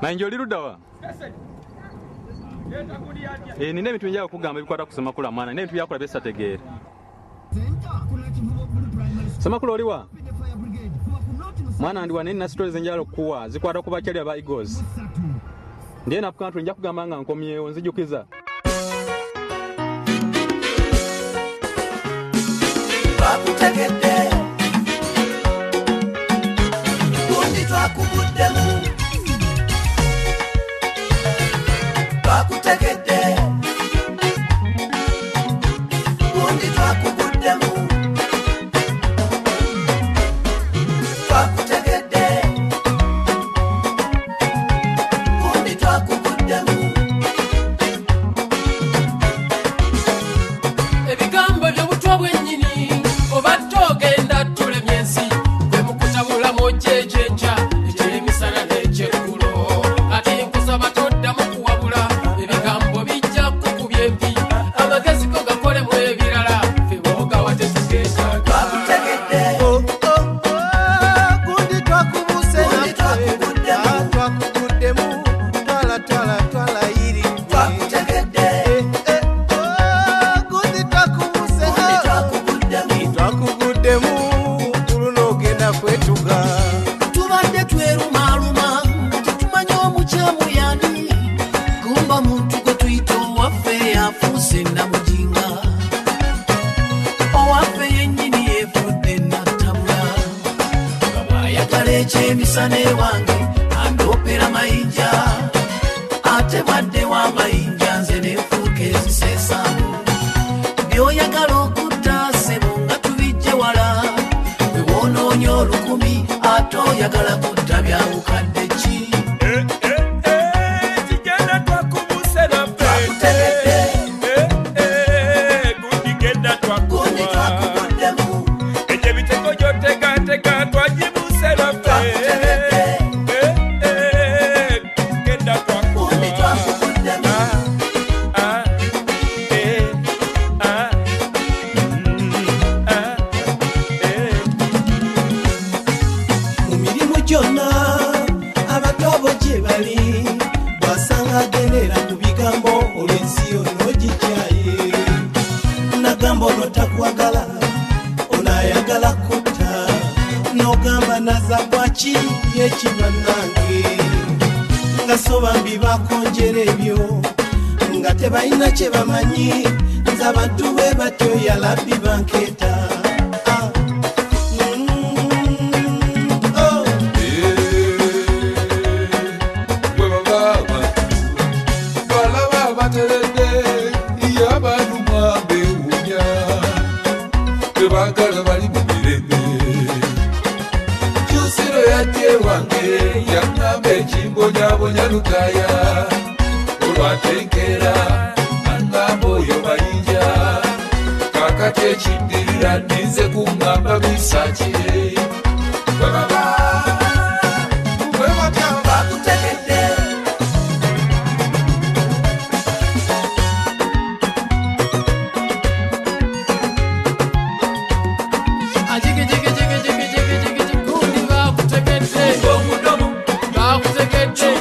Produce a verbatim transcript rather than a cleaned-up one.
Na njoli rudawa. Eh nina ebintu njya okugamba ebikwata kusema kula mwana. Nina ebintu byakola besa tegere. Sema kula oliwa. Mwana ndi wanene na stories njalo kuwa zikwata kubachali aba Eagles. Ndiye nafuka njya kugamba nga nkomyewo nzijukiza. Bakutegede Kundi twakubuddemu Bakutegede Kundi twakubuddemu Bakutegede Kundi twakubuddemu Ebigambo by'obutwa bwennyini obatogenda tulemyensi gwe mukutabula mojejenja ekyemisana n'ekyeggulo ati nkusaba toddamu kuwabula ebigambo bijja kukubya empi amagezi go gakolemu ebirala ffe boogawa tetugenda twakutegedde gundi twakubuse twakuguddemu twala twala twala iri twakutegedde gundi twakubuse twakuguddemu tuluno ogenda kwetuga tubadde twerumaluma tetumanya omukyamu yani gumba muntu gwe tuyita owaffe yafuuse namujinga owaffe yennyini yeefudde nattabula nga bw'ayagala ekyemisana ewange andoopera mayinja ate bwadde w'amayinja nze neefuuka eziseesaamu by'oyagala okutta ssebo nga tubijje wala bwe woonoonya olukumi ate oyagala kutta byawukadde ki Tigenda twakubuse twakutegedde Gundi genda gundi twakuba twakubuddemu Ekyo ebitego gy'oteekateeka twagibuse twakutegedde Genda twakuba gundi twakubuddemu Ah, eh, ah, mm, ah, eh. mu mirimu gyonna abatobo gye bali bwasanga agendera ku bigambo olw'ensi yonna ogikyaye nagamba ono takwagala ono ayagala kutta n'ogamba naza bwaki yekibannange nga soba mbibakonjera ebyo nga tebalina kye bamanyi nze abantu bwe batyo yalabbi bankeeta Ah. Mm, oh. Bwe baba abantu balaba bateredde iyo abantu mwabewunya tebaagala bali mu mirembe kyusiro yadde wange yaŋŋamba ekimbonyabonya lutaya olwatenkera aŋŋamba oyo mayinja kakati ekiddirira ninze kuŋŋamba bisakire bwe baba bwe batya twakutegedde Ajigijigijigijigijigijigi gundi bakutegedde bakutegedde